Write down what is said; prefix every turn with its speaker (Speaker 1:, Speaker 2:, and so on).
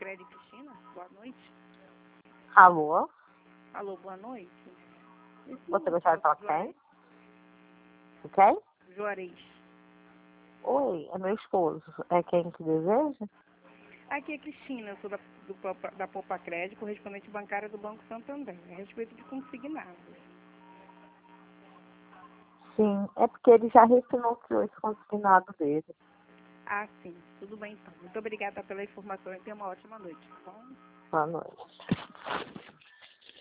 Speaker 1: Sicredi Cristina, boa noite.
Speaker 2: Alô?
Speaker 1: Alô, boa noite.
Speaker 2: Você gostaria de falar com quem? Ok?
Speaker 1: Juarez.
Speaker 2: Oi, é meu esposo. É quem que deseja?
Speaker 1: Aqui é Cristina, eu sou da Poupa Crédito, correspondente bancária do Banco Santander, a respeito de consignados.
Speaker 2: Sim, é porque ele já refinanciou esse consignado dele.
Speaker 1: Ah, sim. Tudo bem, então. Muito obrigada pela informação e tenha uma ótima noite, tá bom?
Speaker 2: Boa noite.